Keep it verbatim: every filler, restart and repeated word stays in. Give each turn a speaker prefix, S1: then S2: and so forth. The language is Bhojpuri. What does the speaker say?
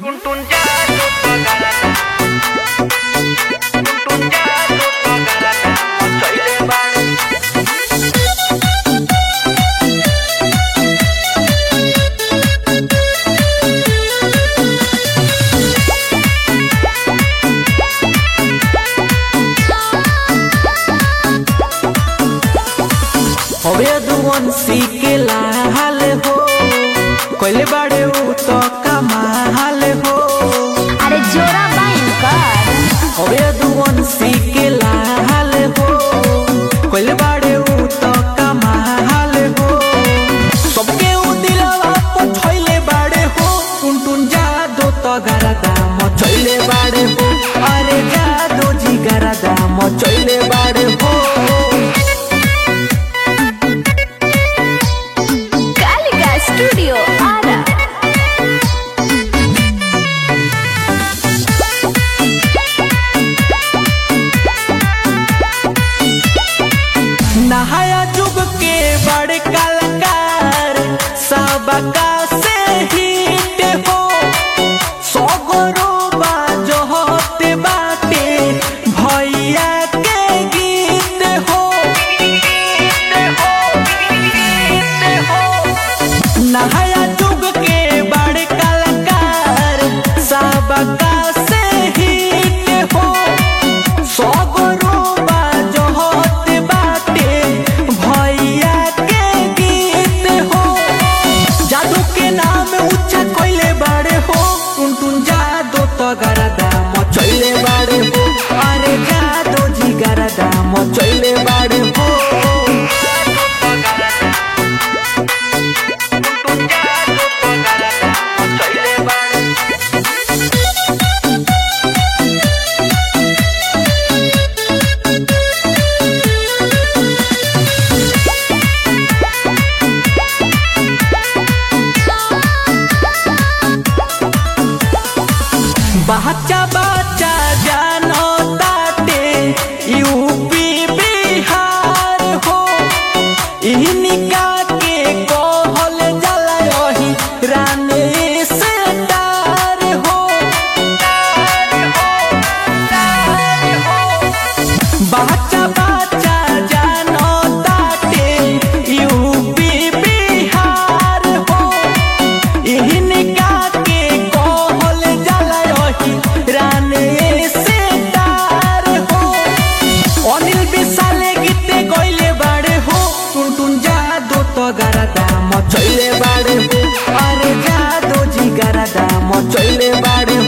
S1: दुवंशी के लाल हो कोइले बाड़े उ तो कमाल हो।
S2: अरे जोरा भयंकर
S1: होवे दुवंशी के लाल हो कोइले बाड़े उ तो कमाल हो। सबके उ दिलवा पर छोइले बाड़े हो टुन जादू तो गरदा मचोइले बाड़े हो। अरे जादू जी गरदा मचोइले बाड़े हो।
S2: स्टूडियो आरा
S1: नहाया जुग के बड़े कलाकार सबका से हिट हो। सौ गोरोबा जो होते बाटे भैया के गीत हो। नहाया जुग के बड़े कलाकार सबका से हिट हो। सौ गोरोबा जो होते बाटे भैया के गीत हो। जादू के नाम ऊंचा कोइले बाड़े हो टुन टुन जादू तो गरदा मचोइले बाड़े हो। अरे जादू जी गरदा मचोइले बाड़े हो। बच्चा बच्चा जानो ताटे यूपी बिहार हो। इहनिका के कहल जाला रही रानी से डार हो। बच्चा बच्चा जानो ताटे यूपी बिहार हो। इहनिका के कहल जाला रानी से डार हो। अनिल विशाले गीते गइले बाड़े हो टुन टुन जादू तो गरदा मचोइले बाड़े हो। अरे जादू जी गरदा मचोइले बाड़े